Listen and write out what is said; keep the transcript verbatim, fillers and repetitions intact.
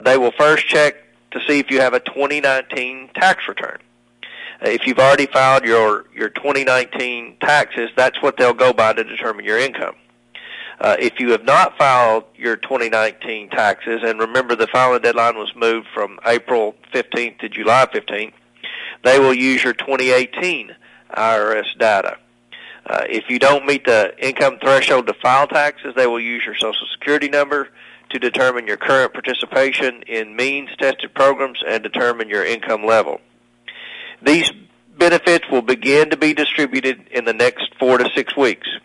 They will first check to see if you have a twenty nineteen tax return. If you've already filed your, your twenty nineteen taxes, that's what they'll go by to determine your income. Uh, if you have not filed your twenty nineteen taxes, and remember the filing deadline was moved from April fifteenth to July fifteenth, they will use your twenty eighteen I R S data. Uh, if you don't meet the income threshold to file taxes, they will use your Social Security number to determine your current participation in means-tested programs and determine your income level. These benefits will begin to be distributed in the next four to six weeks.